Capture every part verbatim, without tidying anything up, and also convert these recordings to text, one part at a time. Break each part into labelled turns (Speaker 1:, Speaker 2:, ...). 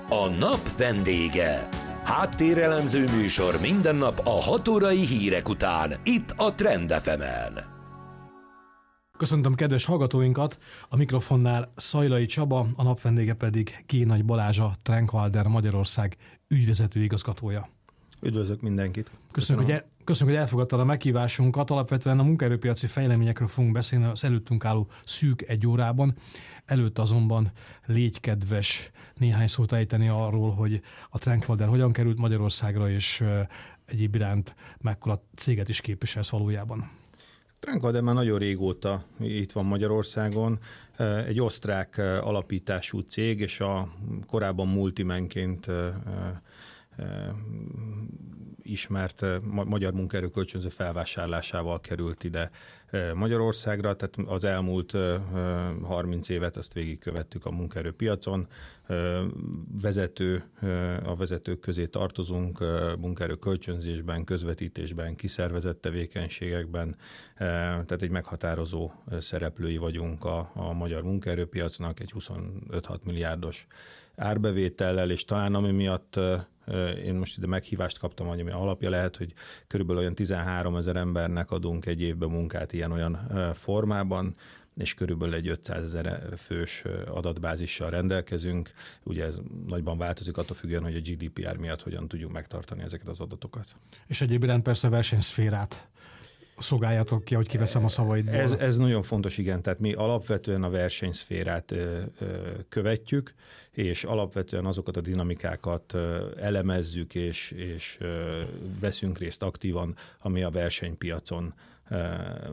Speaker 1: A nap vendége. Háttérelemző műsor minden nap a hat órai hírek után, itt a Trend ef emen.
Speaker 2: Köszöntöm kedves hallgatóinkat, a mikrofonnál Szajlai Csaba, a nap vendége pedig Kénagy Balázs, a Trankwalder Magyarország ügyvezető igazgatója.
Speaker 3: Üdvözlök mindenkit.
Speaker 2: Köszönjük, hogy, el, köszönjük, hogy elfogadtad a meghívásunkat. Alapvetően a munkaerőpiaci fejleményekről fogunk beszélni az előttünk álló szűk egy órában. Előtt azonban légy kedves néhány szót ejteni arról, hogy a Trankwalder hogyan került Magyarországra, és egyéb iránt mekkora céget is képviselsz valójában.
Speaker 3: Trankwalder már nagyon régóta itt van Magyarországon. Egy osztrák alapítású cég, és a korábban Multimenként ismert magyar munkaerő kölcsönző felvásárlásával került ide Magyarországra, tehát az elmúlt harminc évet azt végigkövettük a munkaerőpiacon. Vezető, a vezetők közé tartozunk munkaerő kölcsönzésben, közvetítésben, kiszervezett tevékenységekben, tehát egy meghatározó szereplői vagyunk a, a magyar munkaerőpiacnak, egy huszonöt-hat milliárdos árbevétellel, és talán ami miatt én most ide meghívást kaptam, hogy ami alapja lehet, hogy körülbelül olyan tizenháromezer embernek adunk egy évben munkát ilyen-olyan formában, és körülbelül egy ötszázezer fős adatbázissal rendelkezünk. Ugye ez nagyban változik attól függően, hogy a gé dé pé er miatt hogyan tudjuk megtartani ezeket az adatokat.
Speaker 2: És egyéb iránt persze versenyszférát szolgáljátok ki, hogy kiveszem a szavaidból.
Speaker 3: Ez, ez nagyon fontos, igen. Tehát mi alapvetően a versenyszférát ö, ö, követjük, és alapvetően azokat a dinamikákat ö, elemezzük, és, és ö, veszünk részt aktívan, ami a versenypiacon ö,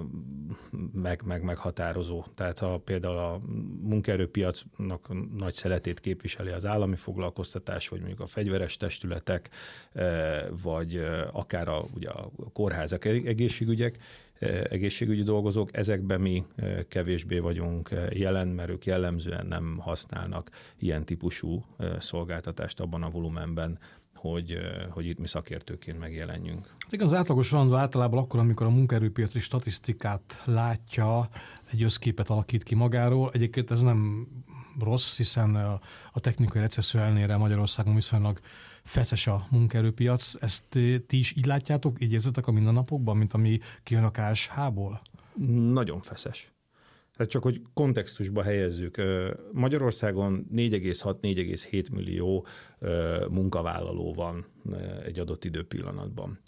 Speaker 3: meg, meg, meghatározó. Tehát ha például a munkaerőpiacnak nagy szeletét képviseli az állami foglalkoztatás, vagy mondjuk a fegyveres testületek, ö, vagy ö, akár a, ugye a kórházak, egészségügyek, egészségügyi dolgozók, ezekben mi kevésbé vagyunk jelen, mert ők jellemzően nem használnak ilyen típusú szolgáltatást abban a volumenben, hogy, hogy itt mi szakértőként megjelenjünk.
Speaker 2: Igen, az átlagos randó általában akkor, amikor a munkaerőpiaci statisztikát látja, egy összképet alakít ki magáról. Egyébként ez nem rossz, hiszen a, a technikai recesszió ellenére Magyarországon viszonylag feszes a munkaerőpiac. Ezt ti is így látjátok, így érzitek a mindennapokban, mint ami kijön a ká es há-ból?
Speaker 3: Nagyon feszes. Tehát csak, hogy kontextusba helyezzük. Magyarországon négy egész hat - négy egész hét millió munkavállaló van egy adott időpillanatban.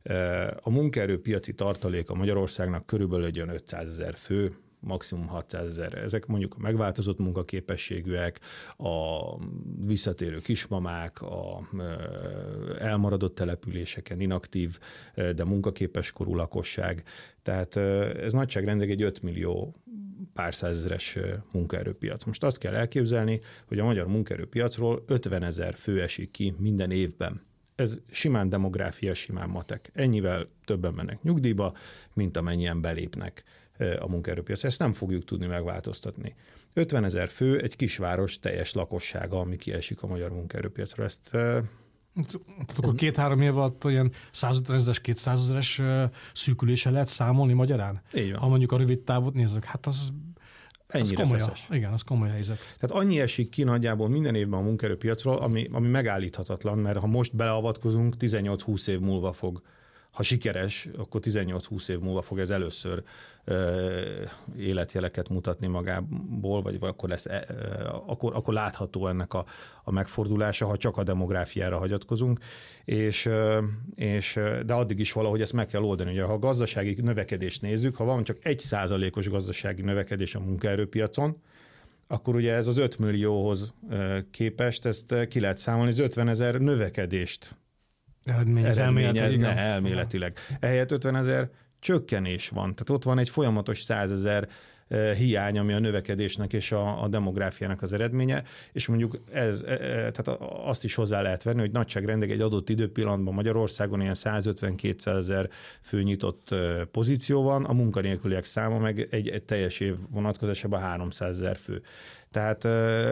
Speaker 3: A munkaerőpiaci tartaléka Magyarországnak körülbelül egy olyan ötszázezer fő, maximum hatszázezer. Ezek mondjuk a megváltozott munkaképességűek, a visszatérő kismamák, a elmaradott településeken inaktív, de munkaképes korú lakosság. Tehát ez nagyságrendileg egy öt millió pár százezeres munkaerőpiac. Most azt kell elképzelni, hogy a magyar munkaerőpiacról ötvenezer fő esik ki minden évben. Ez simán demográfia, simán matek. Ennyivel többen mennek nyugdíjba, mint amennyien belépnek a munkaerőpiac. Ezt nem fogjuk tudni megváltoztatni. ötvenezer fő egy kisváros teljes lakossága, ami kiesik a magyar munkaerőpiacra. Ezt
Speaker 2: Tehát akkor két-három év alatt olyan százötvenezeres, kétszázezeres szűkülése lehet számolni magyarán?
Speaker 3: Így van.
Speaker 2: Ha mondjuk a rövid távot nézzük, hát az, az komoly.
Speaker 3: Feszes.
Speaker 2: Igen, az komoly helyzet.
Speaker 3: Tehát annyi esik ki nagyjából minden évben a munkaerőpiacról, ami, ami megállíthatatlan, mert ha most beleavatkozunk, tizennyolc-húsz év múlva fog, ha sikeres, akkor tizennyolc-húsz év múlva fog ez először ö, életjeleket mutatni magából, vagy, vagy akkor, lesz, ö, akkor, akkor látható ennek a, a megfordulása, ha csak a demográfiára hagyatkozunk, és, ö, és, de addig is valahogy ezt meg kell oldani. Ugye, ha a gazdasági növekedést nézzük, ha van csak egy százalékos gazdasági növekedés a munkaerőpiacon, akkor ugye ez az öt millióhoz képest ezt ki lehet számolni, az ötvenezer növekedést
Speaker 2: Eredményez,
Speaker 3: eredményezne elméletileg. Ehelyett ötvenezer csökkenés van. Tehát ott van egy folyamatos százezer hiány, ami a növekedésnek és a, a demográfiának az eredménye, és mondjuk ez, tehát azt is hozzá lehet venni, hogy nagyságrendileg egy adott időpillanatban Magyarországon ilyen százötven-kétszázezer fő nyitott pozíció van, a munkanélküliek száma meg egy, egy teljes év vonatkozásában háromszázezer fő. Tehát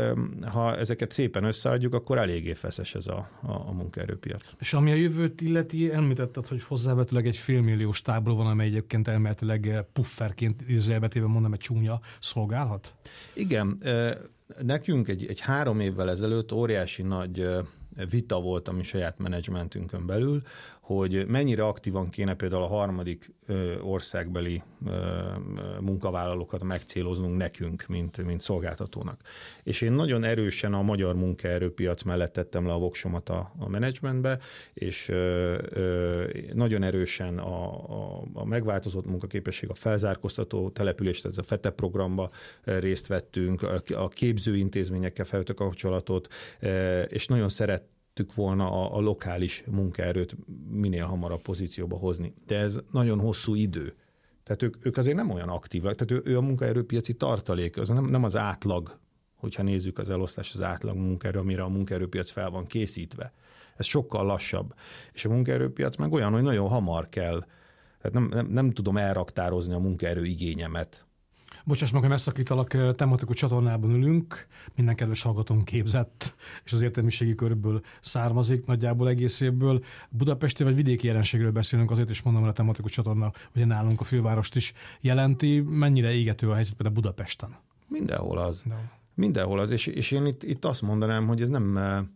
Speaker 3: ha ezeket szépen összeadjuk, akkor eléggé feszes ez a, a, a munkaerőpiac.
Speaker 2: És ami a jövőt illeti, említetted, hogy hozzávetőleg egy félmilliós tábla van, amely egyébként elméletileg pufferként, izraelbetében mondom, egy csúnya szolgálhat?
Speaker 3: Igen, Nekünk egy, egy három évvel ezelőtt óriási nagy vita volt a mi saját menedzsmentünkön belül, hogy mennyire aktívan kéne például a harmadik országbeli munkavállalókat megcéloznunk nekünk, mint, mint szolgáltatónak. És én nagyon erősen a magyar munkaerőpiac mellett tettem le a voksomat a, a menedzsmentbe, és ö, ö, nagyon erősen a, a, a megváltozott munkaképesség, a felzárkóztató település, tehát a FETE programba részt vettünk, a, a képzőintézményekkel felvettük a kapcsolatot, és nagyon szeret volna a, a lokális munkaerőt minél hamarabb pozícióba hozni. De ez nagyon hosszú idő. Tehát ők, ők azért nem olyan aktívak. Tehát ő, ő a munkaerőpiaci tartalék, az nem, nem az átlag, hogyha nézzük az elosztás, az átlag munkaerő, amire a munkaerőpiac fel van készítve. Ez sokkal lassabb. És a munkaerőpiac meg olyan, hogy nagyon hamar kell. Tehát nem, nem, nem tudom elraktározni a munkaerő igényemet.
Speaker 2: Bocsáss meg, hogy megszakítalak, tematikus csatornában ülünk, minden kedves hallgatónk képzett, és az értelmiségi körből származik, nagyjából egész évből. Budapesti vagy vidéki jelenségről beszélünk, azért is mondom, hogy a tematikus csatorna ugye nálunk a fővárost is jelenti. Mennyire égető a helyzet például Budapesten?
Speaker 3: Mindenhol az.
Speaker 2: De.
Speaker 3: Mindenhol az, és, és én itt, itt azt mondanám, hogy ez nem...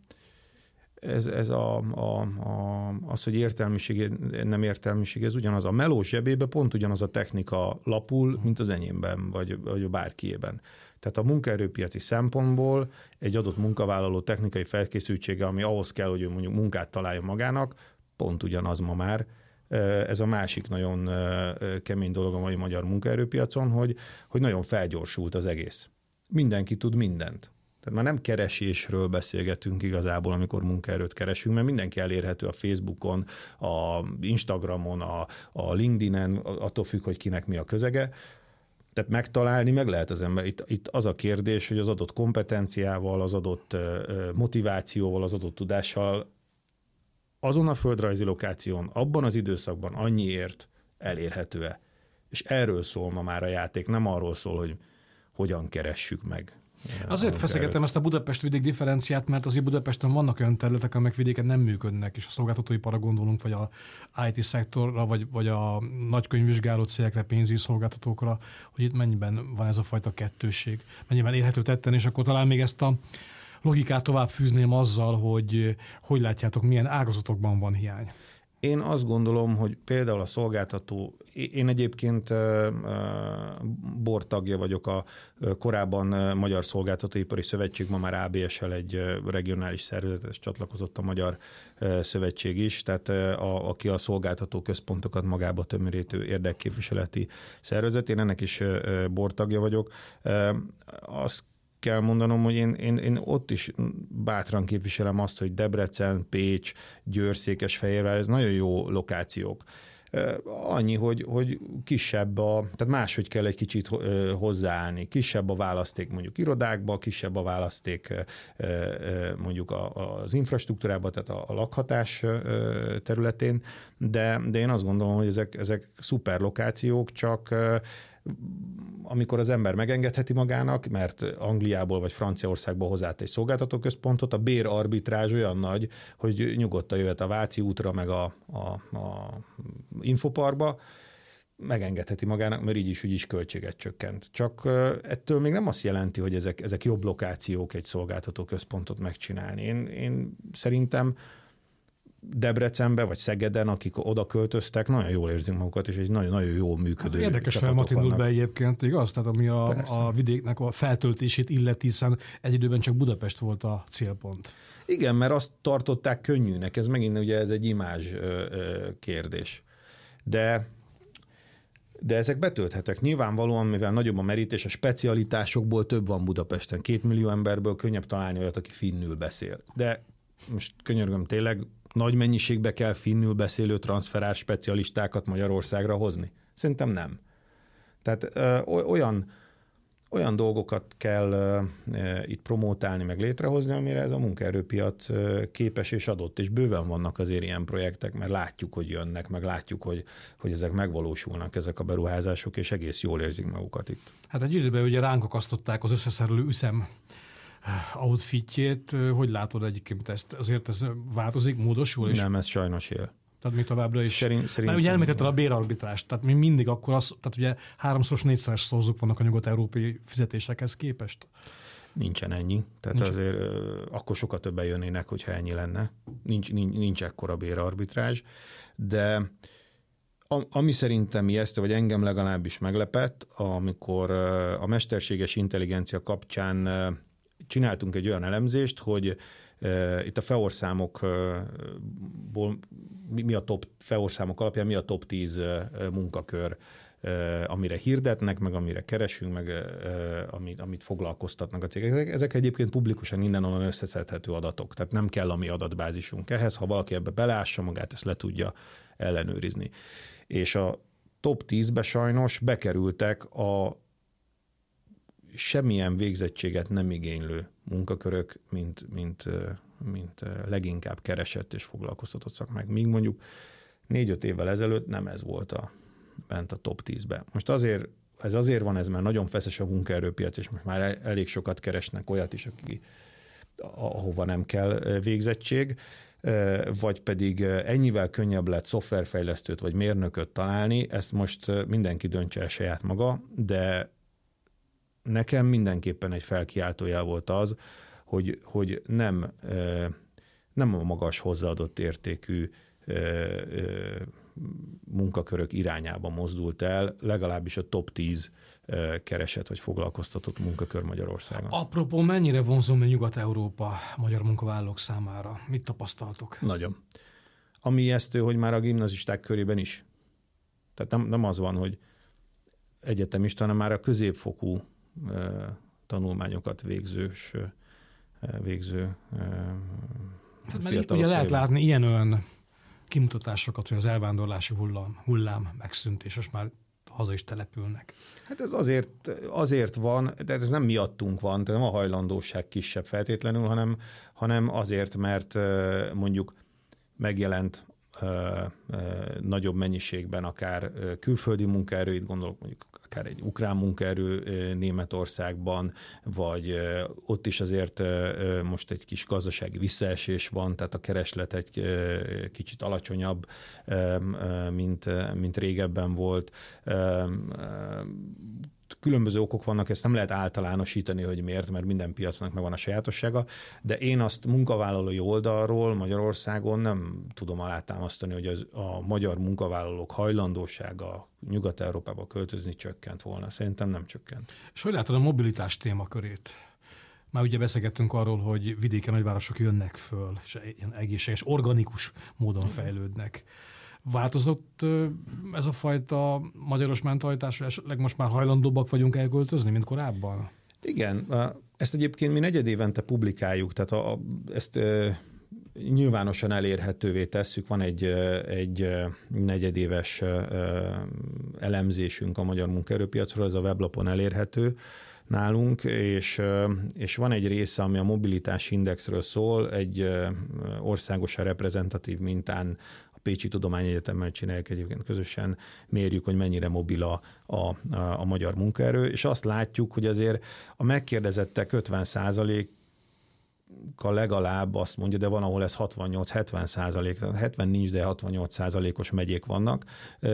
Speaker 3: Ez, ez a, a, a, az, hogy értelmiség, nem értelmiség, ez ugyanaz. A melós zsebébe pont ugyanaz a technika lapul, mint az enyémben, vagy, vagy a bárkiében. Tehát a munkaerőpiaci szempontból egy adott munkavállaló technikai felkészültsége, ami ahhoz kell, hogy ő mondjuk munkát találja magának, pont ugyanaz ma már. Ez a másik nagyon kemény dolog a mai magyar munkaerőpiacon, hogy, hogy nagyon felgyorsult az egész. Mindenki tud mindent. Tehát már nem keresésről beszélgetünk igazából, amikor munkaerőt keresünk, mert mindenki elérhető a Facebookon, a Instagramon, a, a LinkedInen, attól függ, hogy kinek mi a közege. Tehát megtalálni meg lehet az ember. Itt, itt az a kérdés, hogy az adott kompetenciával, az adott motivációval, az adott tudással azon a földrajzi lokáción, abban az időszakban annyiért elérhető-e. És erről szól ma már a játék, nem arról szól, hogy hogyan keressük meg.
Speaker 2: Azért feszegettem ezt a Budapest-vidék differenciát, mert azért Budapesten vannak olyan területek, amelyek vidéken nem működnek, és a szolgáltatóipara gondolunk, vagy a i té szektorra, vagy, vagy a nagykönyvvizsgáló cégekre, pénzügyi szolgáltatókra, hogy itt mennyiben van ez a fajta kettősség, mennyiben érhető tetten, és akkor talán még ezt a logikát tovább fűzném azzal, hogy hogy látjátok, milyen ágazatokban van hiány.
Speaker 3: Én azt gondolom, hogy például a szolgáltató, én egyébként boardtagja vagyok a korábban Magyar Szolgáltatóipari Szövetség, ma már á bé es-el egy regionális szervezethez csatlakozott a Magyar Szövetség is, tehát a, aki a szolgáltató központokat magába tömörítő érdekképviseleti szervezet. Én ennek is boardtagja vagyok. Azt kell mondanom, hogy én, én, én ott is bátran képviselem azt, hogy Debrecen, Pécs, Győr, Székesfehérvár, ez nagyon jó lokációk. Annyi, hogy, hogy kisebb a, tehát máshogy kell egy kicsit hozzáállni. Kisebb a választék mondjuk irodákba, kisebb a választék mondjuk az infrastruktúrában, tehát a lakhatás területén, de, de én azt gondolom, hogy ezek, ezek szuper lokációk, csak amikor az ember megengedheti magának, mert Angliából vagy Franciaországból hozzáállt egy szolgáltatóközpontot, a bérarbitrázs olyan nagy, hogy nyugodtan jöhet a Váci útra, meg a, a, a Infoparkba, megengedheti magának, mert így is, úgy is költséget csökkent. Csak ettől még nem azt jelenti, hogy ezek, ezek jobb lokációk egy szolgáltatóközpontot megcsinálni. Én, én szerintem Debrecenbe vagy Szegeden, akik oda költöztek, nagyon jól érzik magukat, és egy nagyon-nagyon jól működő.
Speaker 2: Érdekes folyamat indult be egyébként, igaz? Tehát ami a, a vidéknek a feltöltését illeti, hiszen egy időben csak Budapest volt a célpont.
Speaker 3: Igen, mert azt tartották könnyűnek, ez megint ugye ez egy imázs kérdés. De De ezek betölthetek. Nyilvánvalóan, mivel nagyobb a merítés, a specialitásokból több van Budapesten. Két millió emberből könnyebb találni olyat, aki finnül beszél. De most könyörgöm, tényleg nagy mennyiségbe kell finnül beszélő transferár specialistákat Magyarországra hozni? Szerintem nem. Tehát ö, olyan, olyan dolgokat kell ö, ö, itt promótálni, meg létrehozni, amire ez a munkaerőpiac ö, képes és adott, és bőven vannak azért ilyen projektek, mert látjuk, hogy jönnek, meg látjuk, hogy, hogy ezek megvalósulnak, ezek a beruházások, és egész jól érzik magukat itt. Hát
Speaker 2: egy időben ugye ránk akasztották az összeszerelő üzem outfitjét. Hogy látod egyébként ezt? Azért ez változik, módosul? És...
Speaker 3: Nem, ez sajnos él.
Speaker 2: Tehát mi továbbra is.
Speaker 3: Szerint, szerint
Speaker 2: mert ugye elmétetted a bérarbitrást, tehát mi mindig akkor az, tehát ugye háromszoros, négyszeres szorzók vannak a nyugat-európai fizetésekhez képest.
Speaker 3: Nincsen ennyi. Tehát Nincs. azért akkor sokkal többen jönnének, hogyha ennyi lenne. Nincs, nincs, nincs ekkora bérarbitrázs, de ami szerintem ijesztő, vagy engem legalábbis meglepett, amikor a mesterséges intelligencia kapcsán csináltunk egy olyan elemzést, hogy itt a feorszámokból mi a top feorszámok alapján, mi a top tíz munkakör, amire hirdetnek, meg amire keresünk, meg amit, amit foglalkoztatnak a cégek. Ezek, ezek egyébként publikusan innen-onnan összeszedhető adatok, tehát nem kell a mi adatbázisunk ehhez, ha valaki ebbe belássa magát, ezt le tudja ellenőrizni. És a top tízbe sajnos bekerültek a semmilyen végzettséget nem igénylő munkakörök, mint, mint, mint leginkább keresett és foglalkoztatott szakmák. Míg mondjuk négy-öt évvel ezelőtt nem ez volt a, bent a top tízbe. Most azért, ez azért van, ez már nagyon feszes a munkaerőpiac, és most már elég sokat keresnek olyat is, aki, ahova nem kell végzettség, vagy pedig ennyivel könnyebb lett szoftverfejlesztőt vagy mérnököt találni, ezt most mindenki döntse el saját maga, de nekem mindenképpen egy felkiáltójel volt az, hogy, hogy nem, nem a magas hozzáadott értékű munkakörök irányába mozdult el, legalábbis a top tíz keresett vagy foglalkoztatott munkakör Magyarországon.
Speaker 2: Apropó, mennyire vonzó Nyugat-Európa magyar munkavállalók számára? Mit tapasztaltok?
Speaker 3: Nagyon. Ami ijesztő, hogy már a gimnazisták körében is. Tehát nem, nem az van, hogy egyetemista, hanem már a középfokú tanulmányokat végzős, végző
Speaker 2: hát mert ugye lehet látni ilyen-olyan kimutatásokat, hogy az elvándorlási hullám, hullám megszűnt, és most már haza is települnek.
Speaker 3: Hát ez azért, azért van, de ez nem miattunk van, tehát nem a hajlandóság kisebb feltétlenül, hanem, hanem azért, mert mondjuk megjelent ö, ö, nagyobb mennyiségben akár külföldi munkaerő, itt gondolok mondjuk akár egy ukrán munkaerő Németországban, vagy ott is azért most egy kis gazdasági visszaesés van, tehát a kereslet egy kicsit alacsonyabb, mint, mint régebben volt. Különböző okok vannak, ezt nem lehet általánosítani, hogy miért, mert minden piacnak megvan a sajátossága, de én azt munkavállalói oldalról Magyarországon nem tudom alátámasztani, hogy az, a magyar munkavállalók hajlandósága Nyugat-Európába költözni csökkent volna. Szerintem nem csökkent.
Speaker 2: És hogy látod a mobilitás témakörét? Már ugye beszélgettünk arról, hogy vidéken nagyvárosok jönnek föl, és ilyen egészséges, organikus módon fejlődnek. Változott ez a fajta magyaros mentalitás, hogy esetleg most már hajlandóbbak vagyunk elköltözni, mint korábban?
Speaker 3: Igen, ezt egyébként mi negyedévente publikáljuk, tehát a, a, ezt e, nyilvánosan elérhetővé tesszük. Van egy, egy negyedéves e, elemzésünk a magyar munkaerőpiacról, ez a weblapon elérhető nálunk, és, és van egy része, ami a mobilitás indexről szól, egy országosan reprezentatív mintán Pécsi Tudományegyetemmel csináljuk egyébként közösen, mérjük, hogy mennyire mobil a, a, a magyar munkaerő, és azt látjuk, hogy azért a megkérdezettek ötven százaléka legalább azt mondja, de van, ahol ez hatvannyolc-hetven százalék, tehát hetven nincs, de hatvannyolc százalékos megyék vannak. E,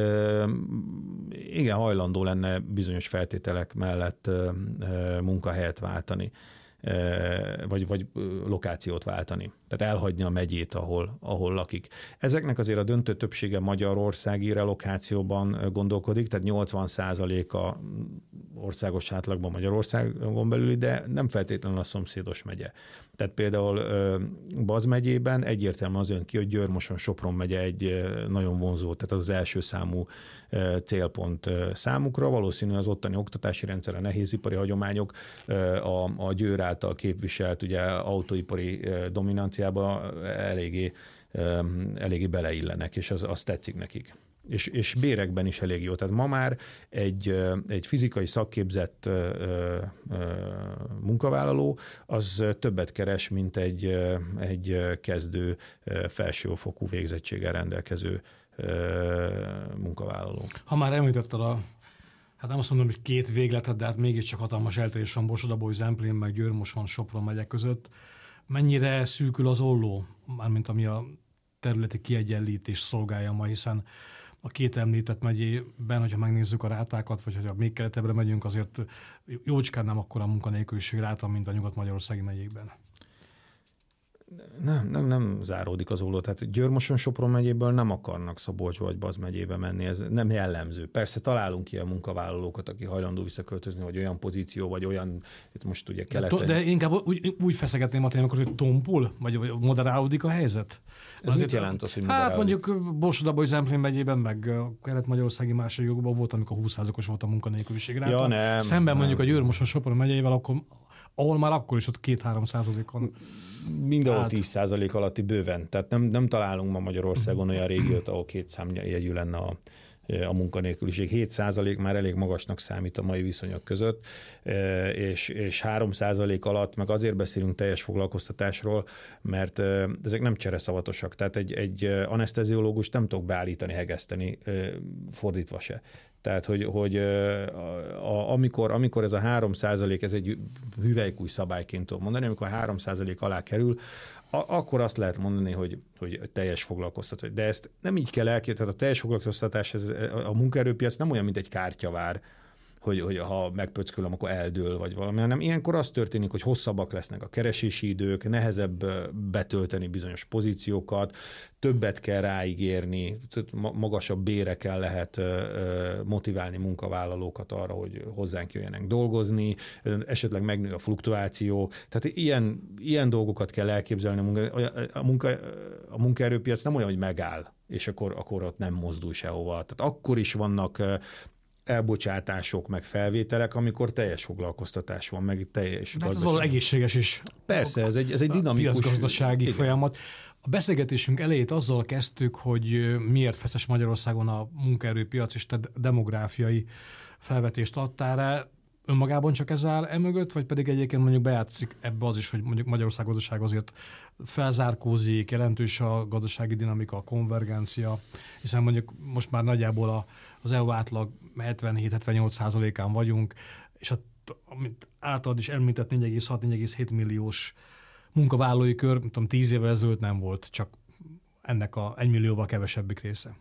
Speaker 3: igen, hajlandó lenne bizonyos feltételek mellett e, munkahelyet váltani, vagy, vagy lokációt váltani. Tehát elhagyni a megyét, ahol, ahol lakik. Ezeknek azért a döntő többsége magyarországi relokációban gondolkodik, tehát nyolcvan százaléka országos átlagban Magyarországon belüli, de nem feltétlenül a szomszédos megye. Tehát például Baz megyében egyértelműen az jön ki, hogy Győr-Moson-Sopron megye egy nagyon vonzó, tehát az az első számú célpont számukra. Valószínű az ottani oktatási rendszer, a nehézipari hagyományok, a, a Győr által képviselt ugye autóipari dominanciába eléggé, eléggé beleillenek, és az, az tetszik nekik. És, és bérekben is elég jó. Tehát ma már egy, egy fizikai szakképzett munkavállaló az többet keres, mint egy, egy kezdő felsőfokú végzettséggel rendelkező munkavállaló.
Speaker 2: Ha már említetted a, hát nem azt mondom, hogy két végletet, de hát mégiscsak hatalmas eltérés van Borsod-Abaúj, Zemplén, meg Győr-Moson, Sopron megyek között. Mennyire szűkül az olló, mármint ami a területi kiegyenlítés szolgálja ma, hiszen a két említett megyében, hogyha megnézzük a rátákat, vagy hogyha még keletebbre megyünk, azért jócskán nem akkora munkanélküliség ráta, mint a nyugat-magyarországi megyékben.
Speaker 3: Nem, nem, nem záródik az olló. Tehát Győr-Moson-Sopron megyéből nem akarnak Szabolcs vagy Baz megyébe menni. Ez nem jellemző. Persze találunk ilyen munkavállalókat, aki hajlandó visszaköltözni, vagy olyan pozíció, vagy olyan, itt most ugye keleten.
Speaker 2: De, de inkább úgy, úgy feszegetném a témákat, hogy tompul, vagy moderálódik a helyzet.
Speaker 3: Ez azért mit jelent az, hogy
Speaker 2: hát mondjuk Borsod-Abaúj Zemplén megyében, meg kelet-magyarországi más jogokban volt, amikor húsz százalékos volt a munkanélküliség ráta.
Speaker 3: Ja, nem,
Speaker 2: Szemben
Speaker 3: nem.
Speaker 2: mondjuk a Győr-Moson-Sopron megyeivel, akkor, ahol már akkor is ott két-három százalékon.
Speaker 3: Mindenhol tíz százalék alatti bőven. Tehát nem, nem találunk ma Magyarországon olyan régiót, ahol két számjegyű lenne a, a munkanélküliség. hét százalék már elég magasnak számít a mai viszonyok között, és, és három százalék alatt meg azért beszélünk teljes foglalkoztatásról, mert ezek nem csereszavatosak. Tehát egy, egy aneszteziológus nem tudok beállítani, hegeszteni, fordítva se. Tehát, hogy, hogy a, amikor, amikor ez a három százalék, ez egy hüvelykúj szabályként tudom mondani, amikor három százalék alá kerül, a, akkor azt lehet mondani, hogy, hogy teljes foglalkoztatás. De ezt nem így kell elképzelni, tehát a teljes foglalkoztatás, ez, a munkaerőpiac nem olyan, mint egy kártyavár, hogy, hogy ha megpöckölöm, akkor eldől, vagy valami, hanem ilyenkor az történik, hogy hosszabbak lesznek a keresési idők, nehezebb betölteni bizonyos pozíciókat, többet kell ráígérni, magasabb bérekkel lehet motiválni munkavállalókat arra, hogy hozzánk jöjjenek dolgozni, esetleg megnő a fluktuáció. Tehát ilyen, ilyen dolgokat kell elképzelni. A, munka, a, munka, a munkaerőpiac nem olyan, hogy megáll, és akkor, akkor ott nem mozdul sehova. Tehát akkor is vannak elbocsátások, meg felvételek, amikor teljes foglalkoztatás van, meg teljes
Speaker 2: de gazdaság. Ez való egészséges is.
Speaker 3: Persze, ez egy, ez egy dinamikus...
Speaker 2: piacgazdasági folyamat. A beszélgetésünk elejét azzal kezdtük, hogy miért feszes Magyarországon a munkaerőpiac, és te demográfiai felvetést adtál rá. Önmagában csak ez áll emögött, vagy pedig egyébként mondjuk bejátszik ebbe az is, hogy mondjuk Magyarország gazdaság azért felzárkózik, jelentős a gazdasági dinamika, a konvergencia, hiszen mondjuk most már nagyjából a, az é u átlag hetvenhét-hetvennyolc százalékán vagyunk, és a, amit általad is említett négy egész hat-négy egész hét milliós munkavállalói kör, tudom, tíz évvel ezelőtt nem volt, csak ennek a egy millióval kevesebbik része.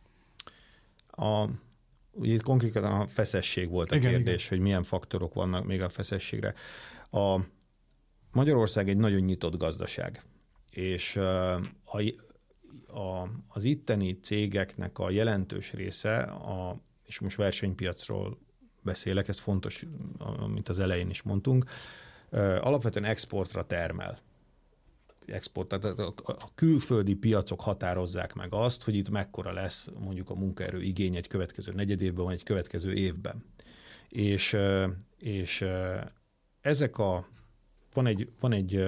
Speaker 3: A Ugye itt konkrétan a feszesség volt a igen, kérdés, igen. hogy milyen faktorok vannak még a feszességre. A Magyarország egy nagyon nyitott gazdaság, és a, a, az itteni cégeknek a jelentős része, a, és most versenypiacról beszélek, ez fontos, amit az elején is mondtunk, alapvetően exportra termel. Export, tehát a külföldi piacok határozzák meg azt, hogy itt mekkora lesz mondjuk a munkaerő igény egy következő negyedévben, vagy egy következő évben. És, és ezek a, van egy, van egy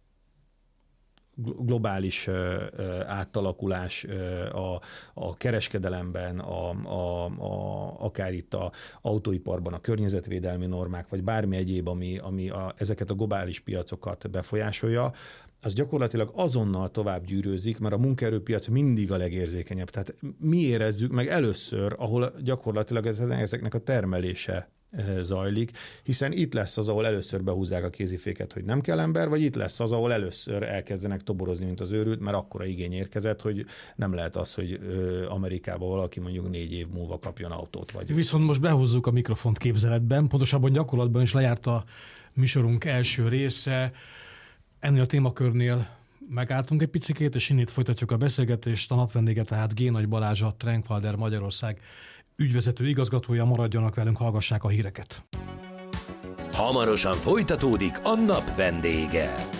Speaker 3: globális átalakulás a, a kereskedelemben, a, a, a, akár itt az autóiparban a környezetvédelmi normák, vagy bármi egyéb, ami, ami a, ezeket a globális piacokat befolyásolja, az gyakorlatilag azonnal tovább gyűrőzik, mert a munkaerőpiac mindig a legérzékenyebb. Tehát mi érezzük meg először, ahol gyakorlatilag ezeknek a termelése zajlik, hiszen itt lesz az, ahol először behúzzák a kéziféket, hogy nem kell ember, vagy itt lesz az, ahol először elkezdenek toborozni, mint az őrült, mert akkora igény érkezett, hogy nem lehet az, hogy Amerikában valaki mondjuk négy év múlva kapjon autót. Vagy... Viszont
Speaker 2: most behúzzuk a mikrofont képzeletben, pontosabban gyakorlatban is lejárt a műsorunk első része. Ennél a témakörnél megálltunk egy picikét, és innét folytatjuk a beszélgetést. A napvendége tehát G. Nagy Balázs, a Trankwalder Magyarország ügyvezető igazgatója. Maradjanak velünk, hallgassák a híreket.
Speaker 1: Hamarosan folytatódik a nap vendége.